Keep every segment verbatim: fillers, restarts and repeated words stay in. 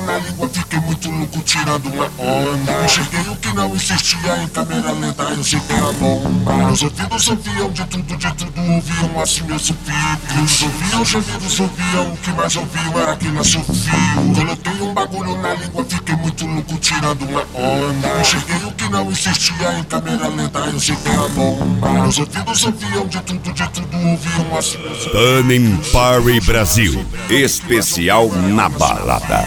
na língua, fiquei muito louco tirando uma onda. Enxerguei o que não existia em câmera lenta, eu cheguei a bomba. Meus ouvidos ouviam de tudo, de tudo ouviam assim meus ouvidos. Ouviam gemidos, ouviam, o que mais ouviam era que nasceu fio. Coloquei um bagulho na língua, fiquei muito louco tirando uma onda. Enxerguei o que não existia em câmera lenta, eu cheguei a bomba. Meus ouvidos ouviam de tudo, de tudo ouviam assim meus ouvidos. Turning Party Brasil, especial na balada.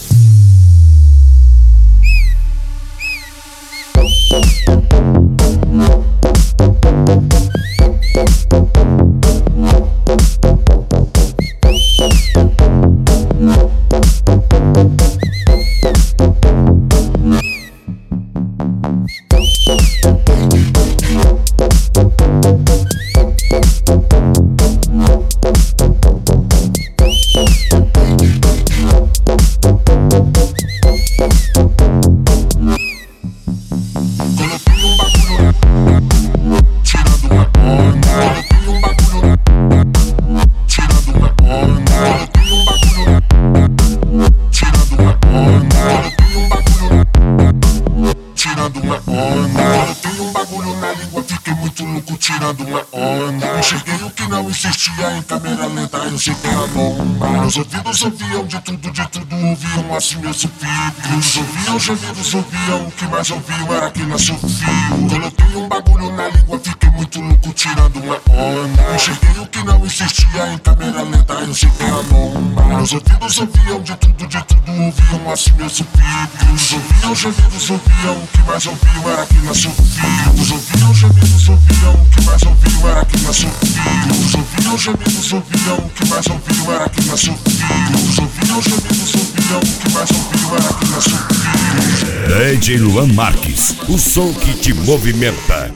Enxerguei o que não existia em câmera lenta, eu cheguei a bomba. Meus ouvidos ouviam de tudo, de tudo ouviam assim meus ouvidos. Ouviam gemidos, ouviam, o que mais ouviam era que nasceu fio. Coloquei um bagulho na língua, fiquei muito louco tirando uma onda. Enxerguei o que não existia em câmera lenta, eu cheguei a bomba. Meus ouvidos ouviam de tudo, de tudo ouviam assim meus ouvidos. Ouviam gemidos, ouviam, o que mais ouviam era que nasceu fio. Ouviam gemidos, ouviam, o que mais ouviam era que nasceu fio. Ouviam gemidos, ouviam, o que mais ouviam era que nasceu fio. Ouviam gemidos, ouviam, o que mais ouviam era que nasceu fio. D J Luan Marques, o som que te movimenta.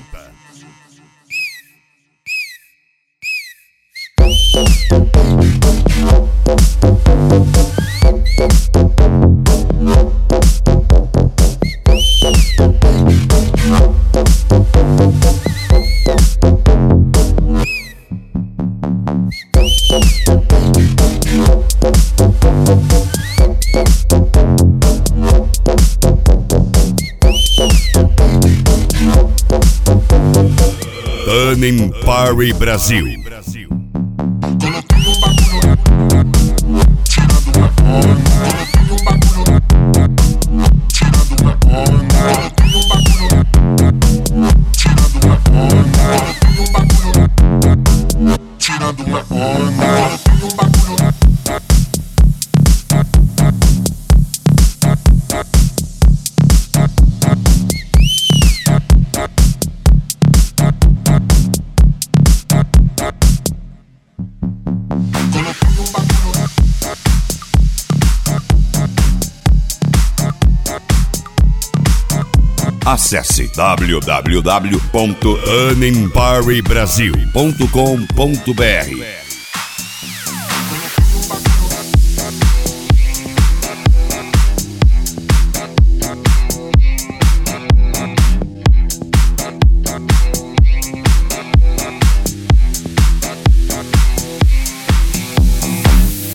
Turning Party Brasil. Acesse w w w ponto turning party brasil ponto com ponto b r.